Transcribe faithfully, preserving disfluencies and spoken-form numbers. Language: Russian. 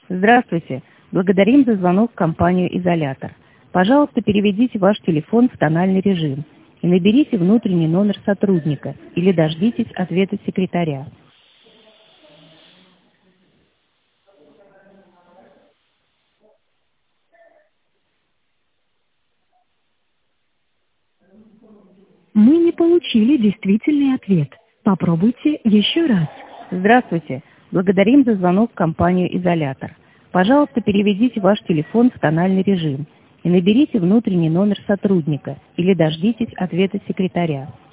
Здравствуйте. Благодарим за звонок в компанию «Изолятор». Пожалуйста, переведите ваш телефон в тональный режим и наберите внутренний номер сотрудника или дождитесь ответа секретаря. Мы не получили действительный ответ. Попробуйте еще раз. Здравствуйте. Благодарим за звонок в компанию «Изолятор». Пожалуйста, переведите ваш телефон в тональный режим и наберите внутренний номер сотрудника или дождитесь ответа секретаря.